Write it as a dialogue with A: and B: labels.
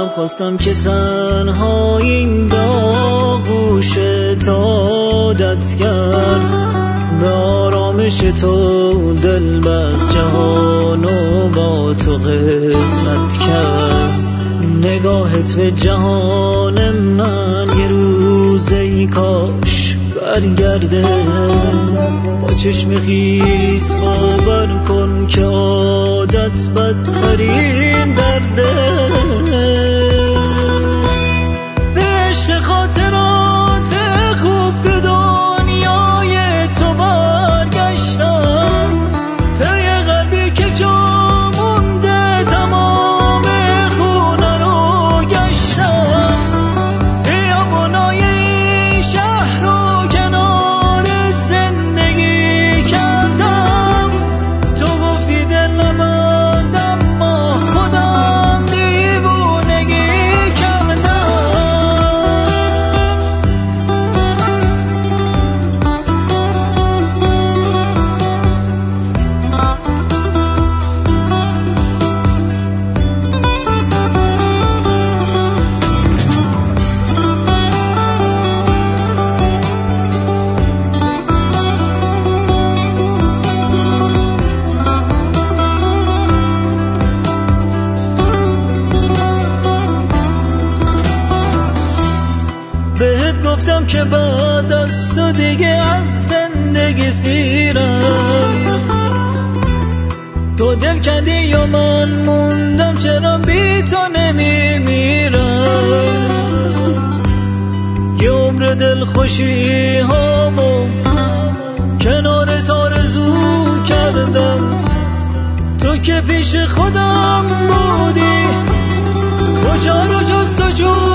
A: خواستم که تنهاییم به آغوش عادت کرد، به آرامش تو دل بست جهانو با تو قسمت کرد. نگاهت به جهان من یه روز ای کاش برگرده، با چشم خیس باور کن که عادت بدترین درده. به عشق خاطرات خوب به دنیای تو برگشتم، پی قلبی که جا مونده تمام خونه رو گشتم. بیابونای شهر رو کنارت زندگی کردم، تو گفتی دل نبند اما خودم دیوونگی کردم. بهت گفتم که بعد از تو دیگه از زندگی سیرم، تو دل کردی یا من موندم، چرا بی تو نمیمیرم. یه عمر دل خوشی هامو کنار آرزو کردم، تو که پیش خودم بودی کجا رو جستجو